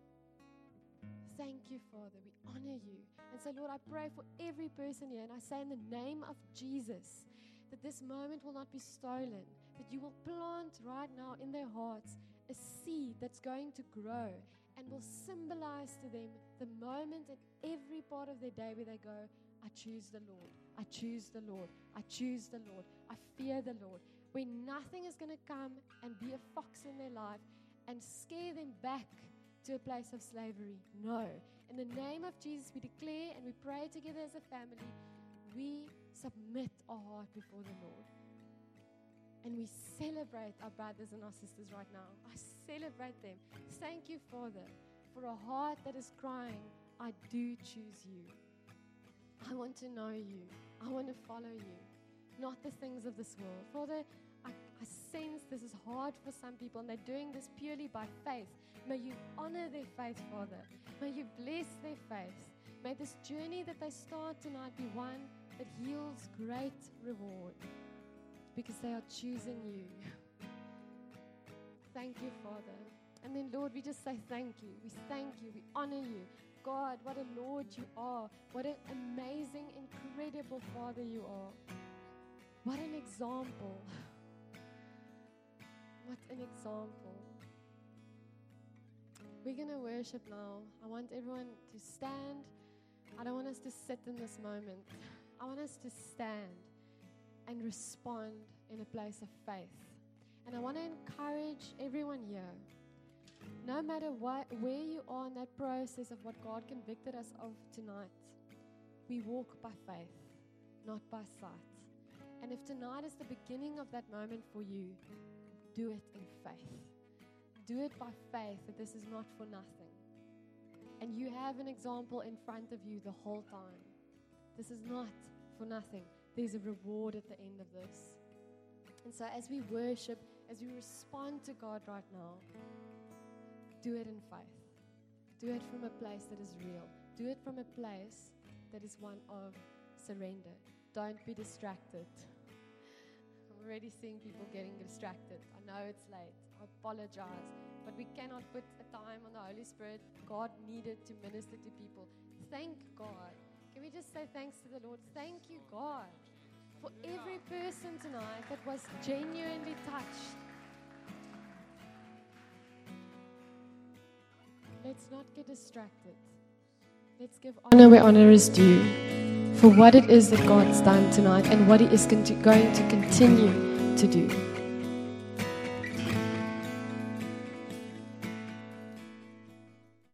Thank you, Father. We honor you. And so, Lord, I pray for every person here, and I say in the name of Jesus, that this moment will not be stolen, that you will plant right now in their hearts a seed that's going to grow and will symbolize to them the moment in every part of their day where they go, I choose the Lord, I choose the Lord, I choose the Lord, I fear the Lord. Where nothing is going to come and be a fox in their life and scare them back to a place of slavery. No. In the name of Jesus, we declare and we pray together as a family, we submit our heart before the Lord. And we celebrate our brothers and our sisters right now. I celebrate them. Thank you, Father, for a heart that is crying, I do choose you. I want to know you. I want to follow you, not the things of this world. Father, I sense this is hard for some people, and they're doing this purely by faith. May you honor their faith, Father. May you bless their faith. May this journey that they start tonight be one that yields great reward because they are choosing you. Thank you, Father. And then, Lord, we just say thank you. We thank you. We honor you. God, what a Lord you are. What an amazing, incredible Father you are. What an example. What an example. we're going to worship now. I want everyone to stand. I don't want us to sit in this moment. I want us to stand and respond in a place of faith. And I want to encourage everyone here, no matter where you are in that process of what God convicted us of tonight, we walk by faith, not by sight. And if tonight is the beginning of that moment for you, do it in faith. Do it by faith that this is not for nothing. And you have an example in front of you the whole time. This is not for nothing. There's a reward at the end of this. And so as we worship, as we respond to God right now, do it in faith. Do it from a place that is real. Do it from a place that is one of surrender. Don't be distracted. I'm already seeing people getting distracted. I know it's late. I apologize. But we cannot put a time on the Holy Spirit. God needed to minister to people. Thank God. Can we just say thanks to the Lord? Thank you, God, for every person tonight that was genuinely touched. Let's not get distracted. Let's give honor where honor is due for what it is that God's done tonight and what He is going to continue to do.